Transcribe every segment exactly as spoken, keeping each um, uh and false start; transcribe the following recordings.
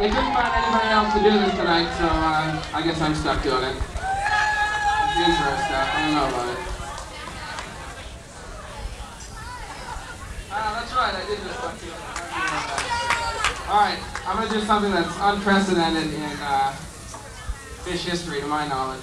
they couldn't find anybody else to do this tonight, so uh, I guess I'm stuck doing it. It's intro stuff. I don't know about it. Ah, that's right. I did this one too. All right, I'm gonna do something that's unprecedented in uh, Phish history, to my knowledge.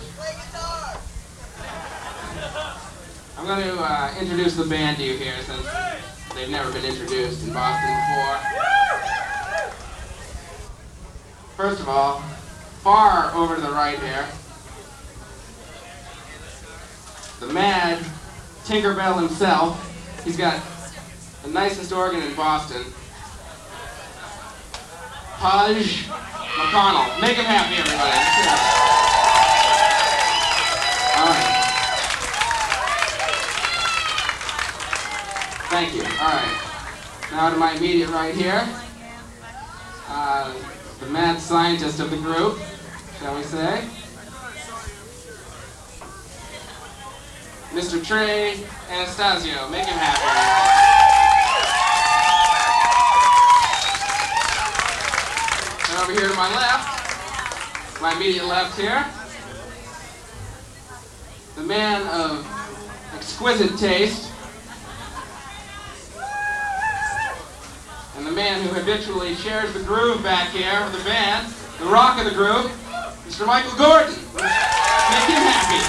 I'm going to uh, introduce the band to you here, since they've never been introduced in Boston before. First of all, far over to the right here, the mad Tinkerbell himself. He's got the nicest organ in Boston. Pudge McConnell. Make him happy, everybody. All right. Thank you. All right. Now to my immediate right here, uh, the mad scientist of the group, shall we say, Mister Trey Anastasio. Make him happy. And over here to my left, my immediate left here, the man of exquisite taste, and the man who habitually shares the groove back here with the band, the rock of the group, Mister Michael Gordon. Make him happy.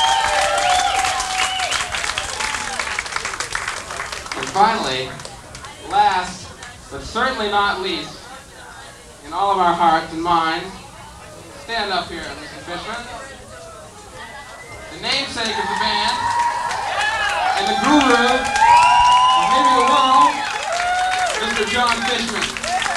And finally, last but certainly not least, in all of our hearts and minds, stand up here, Mister Fishman. The namesake of the band, and the guru of maybe the world, Mister John Fishman.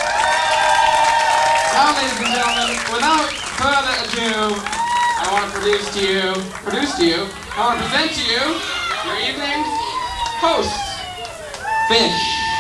Now, ladies and gentlemen, without further ado, I want to produce to you, produce to you, I want to present to you your evening's hosts, Phish.